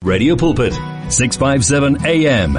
Radio Pulpit, 657 AM.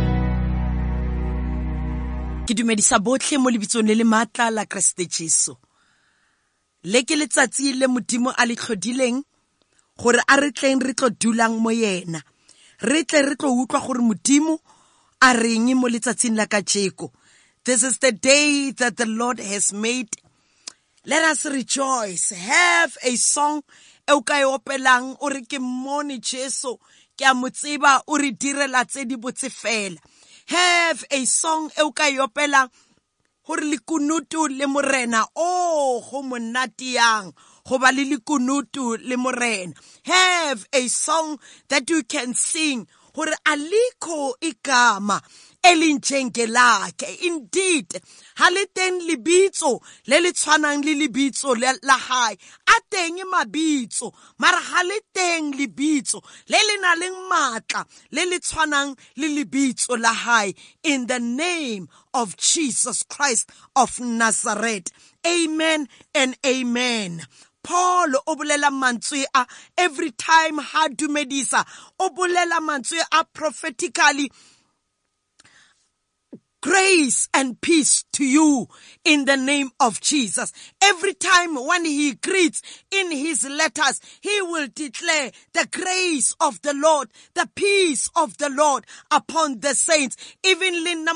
Ke dumedisa botlhe mo lebitsong le le matla la Kriste Jesu. Le ke letsatsi le Modimo a le tlhodileng gore a re tleng re tlo dulang mo yena. Re tle re tlo utlwa gore Modimo a reng mo letsatsing la kajeko. This is the day that the Lord has made. Let us rejoice. Have a song e o ka e opelang o re ke mmone Jesu ke a mo tseba o re direla tse di botse fela. Have a song e o ka e opelang gore lekunutu le morena go monate yang go ba le lekunutu le morena. Have a song that you can sing gore alikho igama elinjengelakhe. Indeed, ha le teng lebitso le le tshwanang le lebitso la hae. A teng mabitso mara ha le teng lebitso le le nang le matla le le tshwanang le lebitso la hae. In the name of Jesus Christ of Nazareth. Amen and amen. Paul o bolela mantswe a every time ha dumedisa o bolela mantswe a prophetically. Grace and peace to you in the name of Jesus. Every time when he greets in his letters, he will declare the grace of the Lord, the peace of the Lord upon the saints. Even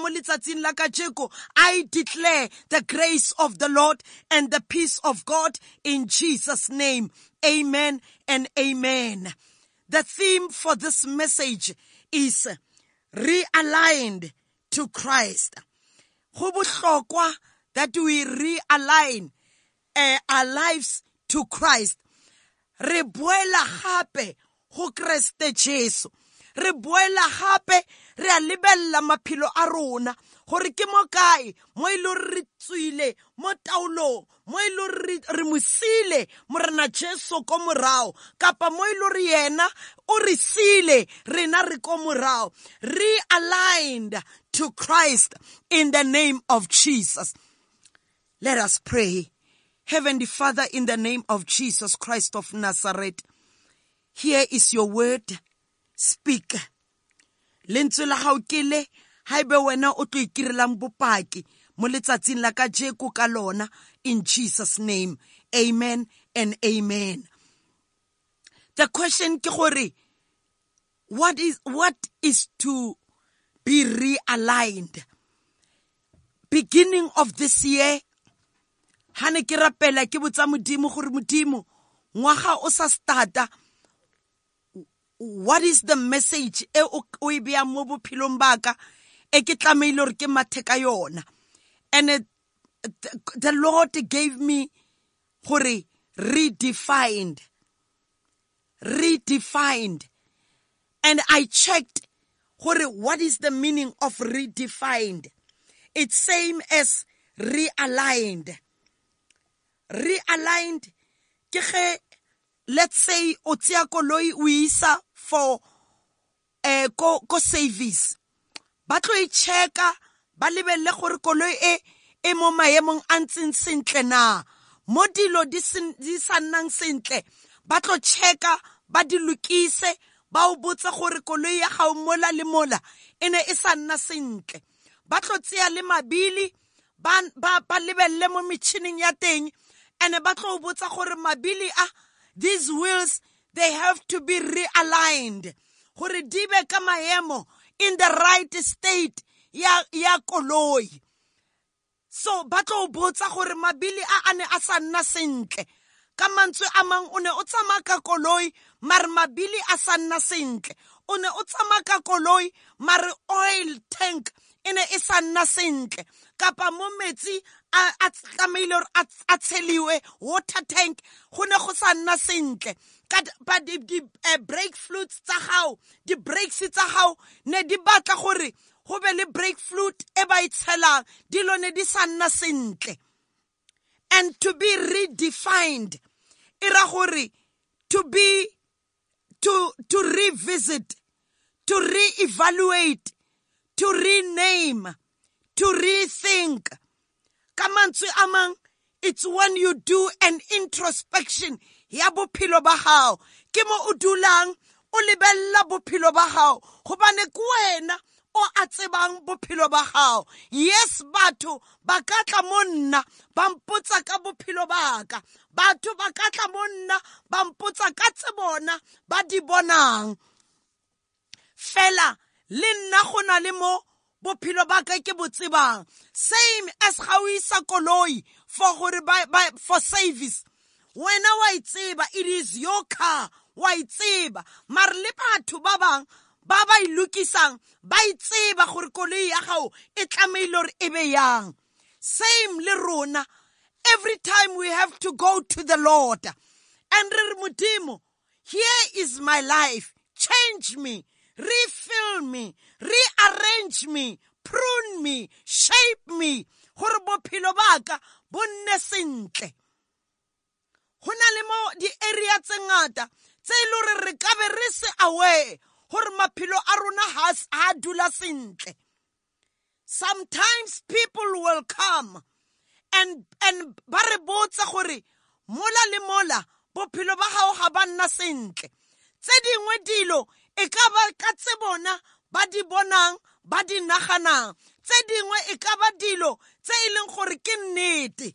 I declare the grace of the Lord and the peace of God in Jesus' name. Amen and amen. The theme for this message is realigned to Christ. Go bohlokwa that we realign our lives to Christ. Re boela gape go Kriste Jesu. Re boela gape re a lebella maphelo a rona gore ke mo kae mo ile re tswile mo taolong mo ile re mosile morena Jesu ko morao kapa mo ile re yena o re sile rena re ko morao. Realigned to Christ in the name of Jesus. Let us pray. Heavenly Father, in the name of Jesus Christ of Nazareth, here is your word. Speak. Lentswe la hao ke le haibe wena o tlo ikirelang bopaki mo letsatsing la kajeko ka lona in Jesus name. Amen and amen. The question ke gore what is to be realigned? Beginning of this year, hane ke rapela ke botsa Modimo gore Modimo ngwaga o sa starta. What is the message e o e bea mo bophelong baka e ke tlameile gore ke matheka yona? And the Lord gave me gore redefined. And I checked what is the meaning of redefined. It's same as realigned. Realigned ke ge, let's say o tsia koloi o isa for ko service. Ba tlo e checka ba lebelle gore koloi e mo maemong a ntseng sentle na. Mo dilo di sa nnang sentle ba tlo checka ba di lokise ba o botsa gore koloi ya ga o mola le mola ene e sa nna sentle. Ba tlo tsia le mabili ba lebelle mo metšhineng ya teng ene ba tlo botsa gore mabili these wheels, they have to be realigned gore di be ka maemo in the right state ya koloi. So ba tlo botsa gore mabili ane a sa nna sentle. Ka mantswe a mang o ne o tsamaya ka koloi mare mabili a sa nna sentle. O ne o tsamaya ka koloi mare oil tank ene e sa nna sentle. Kapa mo metsi a tsamaile gore a tsheliwe water tank go ne go sa nna sentle. But the brake fluids tsa gao, di brakes tsa gao ne di batla gore go be le brake fluid e ba e tshelang dilo ne di sa nna sentle. And to be redefined ira gore to revisit, to reevaluate, to rename, to rethink. Ka mantswe a mang, it's when you do an introspection ya bophelo ba hao. Ke mo o dulang o lebella bophelo ba gago gobane ke wena o a tsebang bophelo ba gago. Yes, batho ba ka tla mo nna ba mpotsa ka bophelo ba ka, batho ba ka tla mo nna ba mpotsa ka tse bona ba di bonang, fela le nna go na le mo bophelo ba ka ke bo tsebang. Same as ga o isa koloi for service, wena wa itseba, it is your car, wa itseba, mare le batho ba bang ba ilukisang ba itseba gore koloi ya gago e tlameile gore e be yang. Same le rona, every time we have to go to the Lord and re Modimo, here is my life, change me, refill me, rearrange me, prune me, shape me, gore bophelo ba ka bo nne sentle. Go na le mo di area tse ngata tse e le gore re ka be re se aware gore maphelo a rona ha dula sentle. Sometimes people will come and ba re botsa gore mola le mola bophelo ba gago ga ba nna sentle. Tse dingwe dilo e ka ba ka tse bona ba di bonang ba di naganang, tse dingwe e ka ba dilo tse e leng gore ke nnete.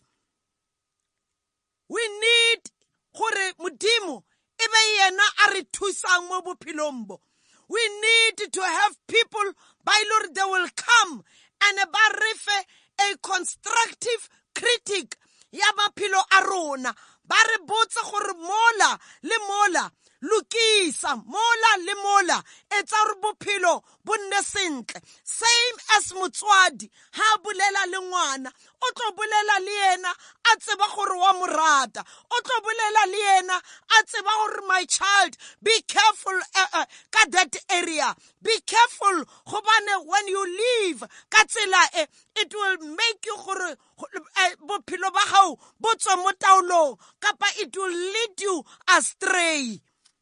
We need gore Modimo e be yena a re thusang mo bophelong bo. We need to have people by Lord, they will come and ba re fe a constructive critic ya maphelo a rona, ba re botsa gore mola le mola lukisa, mola le mola etsa gore bophelo bo nne sentle. Same as motswadi ha bolela le ngwana, o tlo bolela le yena a tseba gore wa morata, o tlo bolela le yena a tseba gore my child, be careful ka that area, be careful gobane when you leave ka tsela it will make you gore bophelo ba gago bo tswa mo taolong kapa it will lead you astray.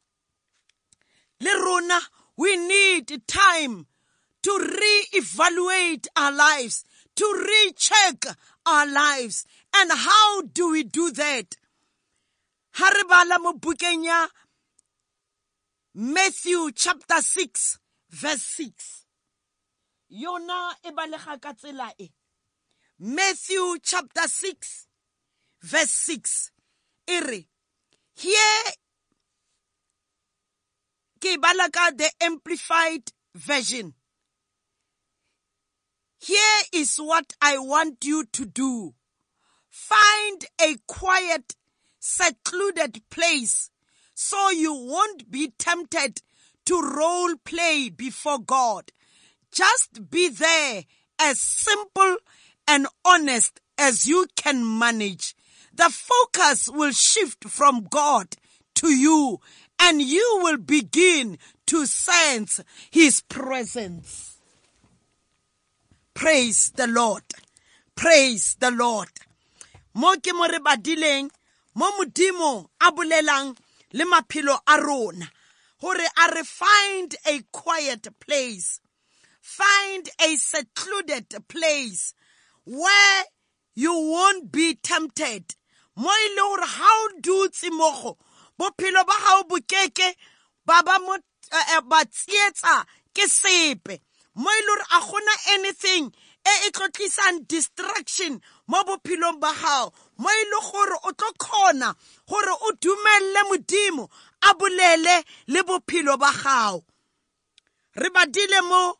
Le rona, we need time to re-evaluate our lives, to recheck our lives. And how do we do that? Ha re bala mo bukeng ya Matthew chapter 6 verse 6. Yona e balega ka tsela e. Matthew chapter 6 verse 6. Ere, here ke bala ka the Amplified Version. Here is what I want you to do. Find a quiet, secluded place so you won't be tempted to role play before God. Just be there as simple and honest as you can manage. The focus will shift from God to you, and you will begin to sense His presence. Praise the Lord. Praise the Lord. Mo ke mo re badileng, mo Modimo a bolelang le maphelo a rona, gore a re find a quiet place, find a secluded place where you won't be tempted. Mo ile gore ha o dutse mogo bophelo ba gago bokeke ba ba mo ba tsietsa ke sepe, mo ile gore a gona anything e tlotlisang distraction mo bophelong ba gago, mo ile gore o tlo khona gore o dumelle Modimo a bolele le bophelo ba gago. Re badile mo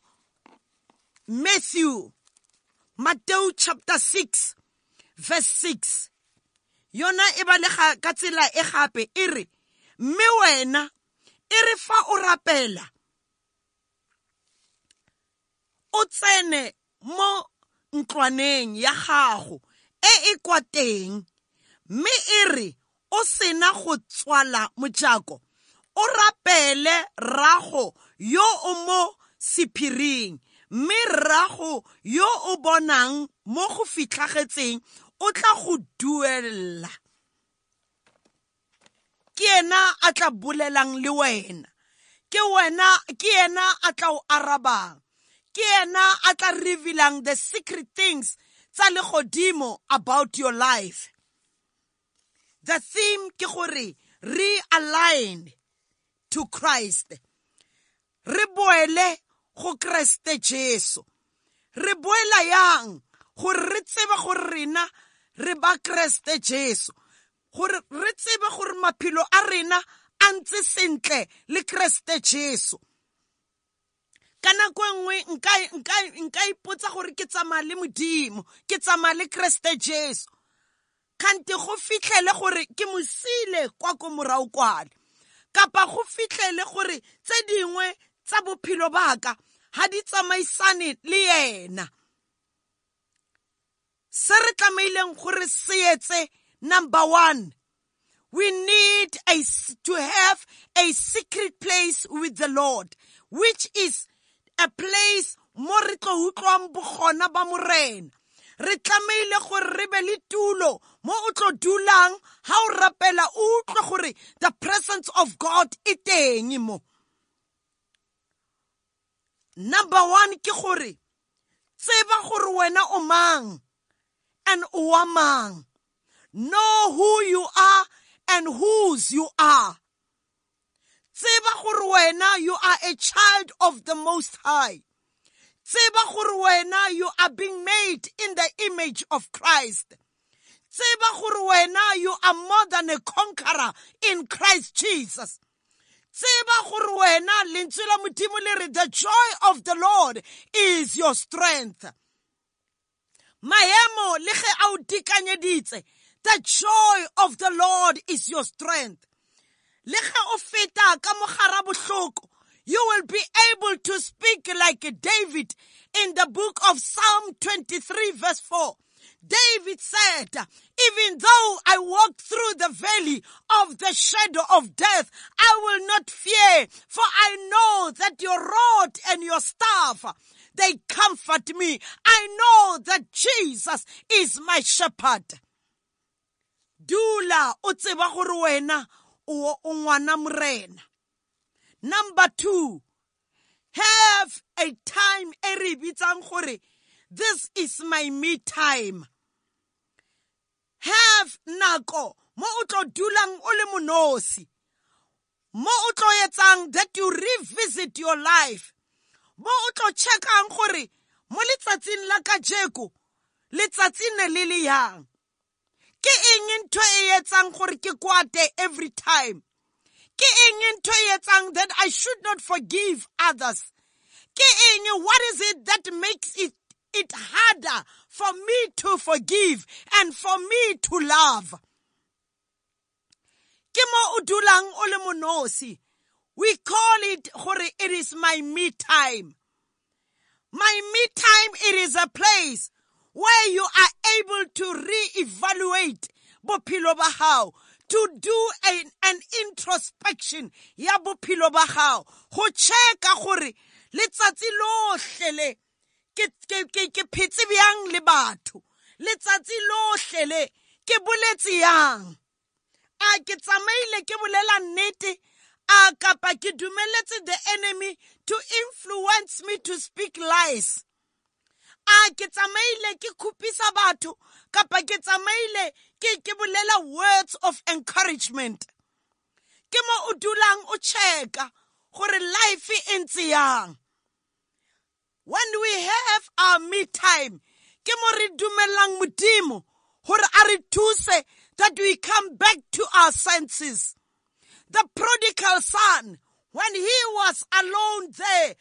Matthew chapter 6 verse 6. Yona e balega ka tsela e gape e re, mme wena e re fa o rapela o tsene mo ntlwaneng ya gago e kwa teng, mme e re o sena go tswala mojako, o rapele rago yo o mo sephiring, mme rago yo o bonang mo go fitlhagetseng o tla go duela. Ke ena a tla bolelang le wena, ke ena a tla o arabang, ke ena a tla revealing the secret things tsa legodimo about your life. The theme ke gore realign, to Christ. Re boele go Kriste Jesu. Re boela yang gore re tsebe gore rena re ba Kriste Jesu. Gore re tsebe gore maphelo a rena a ntse sentle le Kriste Jesu. Ka nako nngwe nka ipotsa gore ke tsamaya le Modimo, ke tsamaya le Kriste Jesu. Kante go fitlhele gore ke mo sile kwa ko morao kwale. Kapa go fitlhele gore tse dingwe tsa bophelo baka ha di tsamaisane le yena. Se re tlameileng gore se etse, number 1, we need to have a secret place with the Lord, which is a place mo re tlo utlwang bogona ba morena. Re tlameile gore re be le tulo mo o tlo dulang ha o rapela o utlwe gore the presence of God e teng mo. Number 1 ke gore tseba gore wena o mang and o wa mang. Know who you are and whose you are. Tseba gore wena you are a child of the Most High. Tseba gore wena you are being made in the image of Christ. Tseba gore wena you are more than a conqueror in Christ Jesus. Tseba gore wena lentswe la Modimo le re the joy of the Lord is your strength. Maemo le ge a o dikanyeditse, the joy of the Lord is your strength. Le ge o feta ka mogara bohloko, you will be able to speak like David in the book of Psalm 23 verse 4. David said, even though I walk through the valley of the shadow of death, I will not fear, for I know that your rod and your staff, they comfort me. I know that Jesus is my shepherd. Dula o tseba gore wena o ngwana morena. Number 2, have a time e re bitsang gore this is my me time. Have nako mo o tlo dulang o le monosi, mo o tlo etsang that you revisit your life, mo o tlo checkang gore mo letsatsing la kajeko letsatsi ne le le yang. Ke eng ntho e etsang gore ke kwate every time? Ke eng ntho e etsang that I should not forgive others? Ke eng, what is it that makes it harder for me to forgive and for me to love? Ke mo o dulang o le monosi. We call it gore it is my me time. My me time, it is a place where you are able to re-evaluate bophelo ba hao, to do an introspection ya bophelo ba hao, go checka gore letsatsi lohle le ke phetse byang le batho, letsatsi lohle le ke boletse yang, a ke tsamaile ke bolela nnete, a kapa ke dumeletse the enemy to influence me to speak lies, a ke tsamaile ke khupisa batho kapa ke tsamaile ke bolela words of encouragement. Ke mo o dulang o checka gore life e ntse yang. When we have our me time, ke mo re dumelang Modimo gore a re thuse that we come back to our senses. The prodigal son, when he was alone there,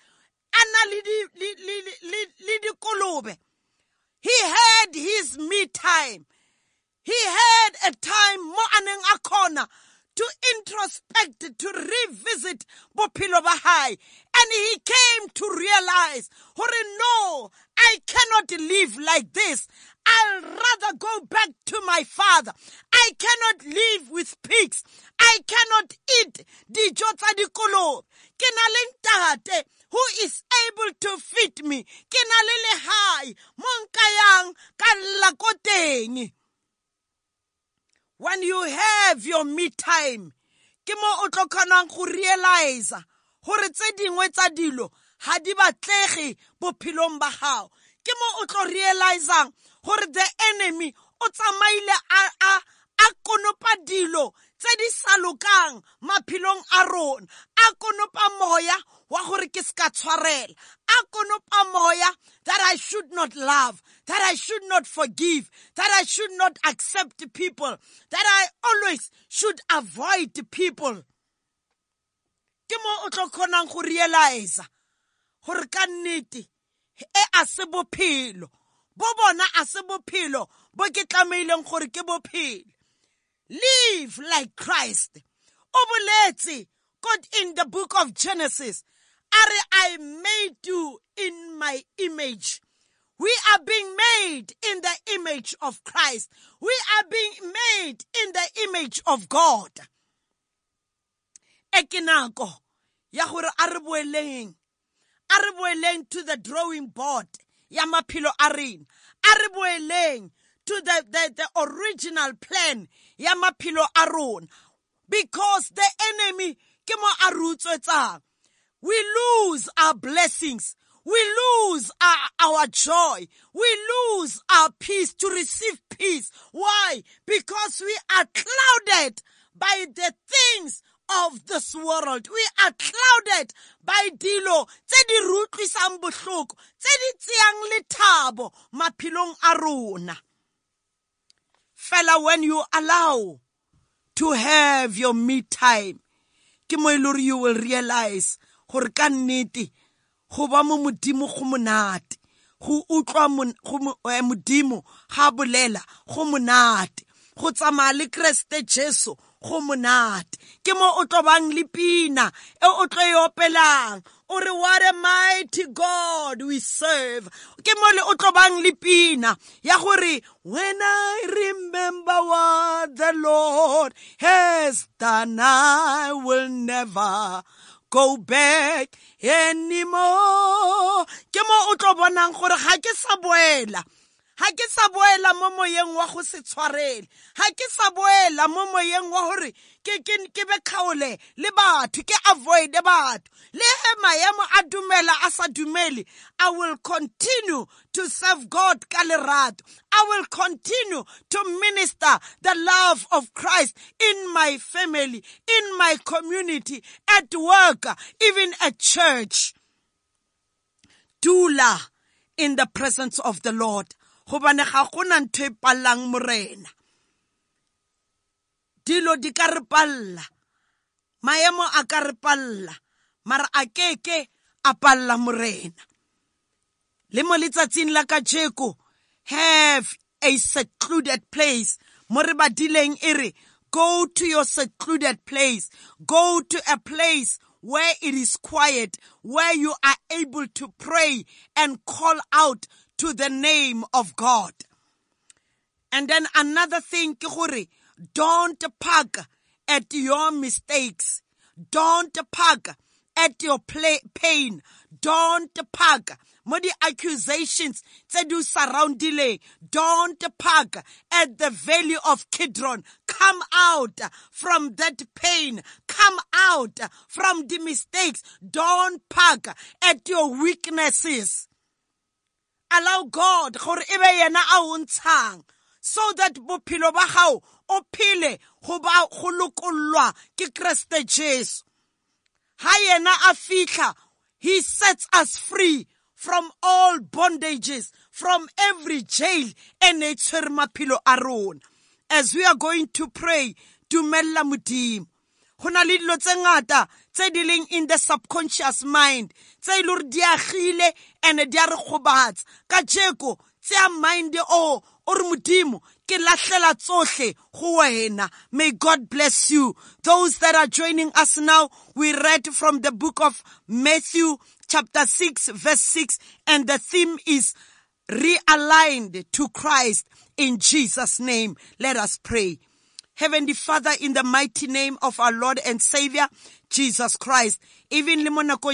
he had his me time. He had a time mo aneng a khona to introspect, to revisit bophelo ba hae. And he came to realize, no, I cannot live like this. I'll rather go back to my father. I cannot live with pigs. I cannot eat dijo tsa dikolobe. Ke na le ntate who is able to feed me. Ke na le lehae mo nkayang ka lakoteng. When you have your me time, ke mo o tlo kgonang go realize gore tse dingwe tsa dilo ha di batlege bophelong ba gago. Ke mo o tlo realizang gore the enemy o tsamaile a konopa dilo tse di sa lokang maphilong a rona. A konopa moya wa gore ke ska tshwarela. A konopa moya that I should not love, that I should not forgive, that I should not accept people, that I always should avoid people. Ke mo o tlo kgonang go realize gore ka nnete a se bophelo bo bona, a se bophelo bo ke tlameileng gore ke bophelo. Live like Christ. O boletse God in the book of Genesis, I made you in my image. We are being made in the image of Christ. We are being made in the image of God. Ekinako ya gore a re boeleng to the drawing board ya maphilo a rena. A re boeleng to the original plan ya maphilo a rona, because the enemy ke mo a rutswetsang. We lose our blessings. We lose our joy. We lose our peace, to receive peace. Why? Because we are clouded by the things of this world. We are clouded by dilo tse di rutlisang bohloko, tse di tseyang lethabo maphilong a rona. Fella, when you allow to have your me time, ke mo ile you will realize gore ka nnete go ba mo modimo go monate, go utlwa modimo ga bolela go monate, go tsamaya le Kriste Jesu go monate. Ke mo o tlobang le pina e o tlo e opelang o re what a mighty God we serve. Ke mo le o tlobang le pina ya gore when I remember what the Lord has done, I will never go back anymore. Ke mo o tlo bonang gore ga ke sa boela mo moyeng wa go se tshwarele, ga ke sa boela mo moyeng wa gore ke be khaole le batho, ke avoid batho, le he maemo a dumela a sa dumele. I will continue to serve God ka lerato. I will continue to minister the love of Christ in my family, in my community, at work, even at church. Dula in the presence of the Lord. Gobane ga gona ntwe palang morena. Dilo di ka re palla, maemo a ka re palla, mara a keke a palla morena. Le mo letsatsing la kajeko, have a secluded place. Mo re badileng ere, go to your secluded place. Go to a place where it is quiet, where you are able to pray and call out to the name of God. And then another thing, don't park at your mistakes. Don't park at your pain. Don't park mo di accusations tse di surroundile. Don't park at the valley of Kidron. Come out from that pain. Come out from the mistakes. Don't park at your weaknesses. Allow God gore ebe yena a o ntshang, so that bophelo ba gago o phele go ba go lokollwa ke Kriste Jesu. Ha yena a fitla, he sets us free from all bondages, from every jail, and it's her maphelo a rona. As we are going to pray, dumella modimo. Hona le dilo tse ngata tse di leng in the subconscious mind, tse ile re di agile and di a re gobatsa ka jeko tse a mind o re modimo ke lahlela tsohle go wena. May God bless you. Those that are joining us now, we read from the book of Matthew chapter 6 verse 6, and the theme is realigned to Christ. In Jesus' name, let us pray. Heavenly Father, in the mighty name of our Lord and Savior, Jesus Christ, even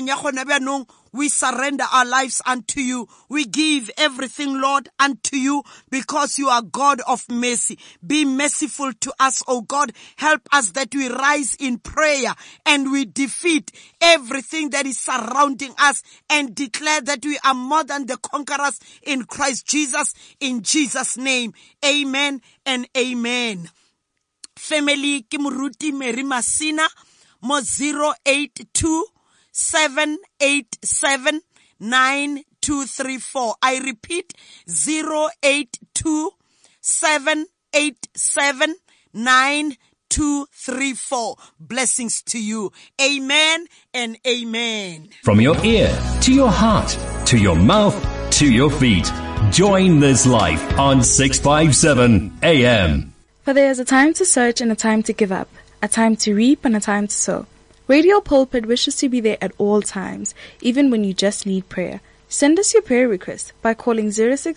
we surrender our lives unto you. We give everything, Lord, unto you, because you are God of mercy. Be merciful to us, O God. Help us that we rise in prayer and we defeat everything that is surrounding us and declare that we are more than the conquerors in Christ Jesus. In Jesus' name, amen and amen. family ke moruti Mary Masina mo 082-787-9234. I repeat, 082-787-9234. Blessings to you. Amen and amen. From your ear to your heart, to your mouth, to your feet. Join this life on 657 AM. For there is a time to search and a time to give up, a time to reap and a time to sow. Radio Pulpit wishes to be there at all times, even when you just need prayer. Send us your prayer request by calling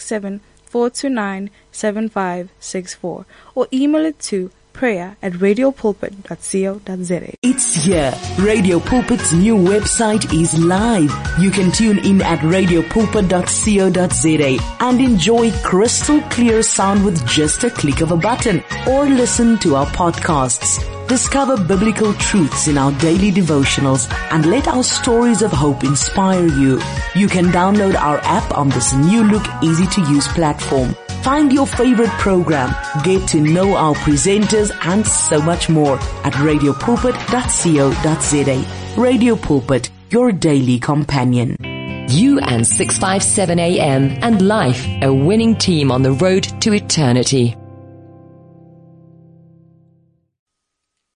067-429-7564 or email it to prayer@radiopulpit.co.za. It's here. Radio Pulpit's new website is live. You can tune in at radiopulpit.co.za and enjoy crystal clear sound with just a click of a button, or listen to our podcasts. Discover biblical truths in our daily devotionals and let our stories of hope inspire you. You can download our app on this new look, easy to use platform. Find your favorite program, get to know our presenters, and so much more at radiopulpit.co.za. Radio Pulpit, your daily companion. You and 657 AM and life, a winning team on the road to eternity.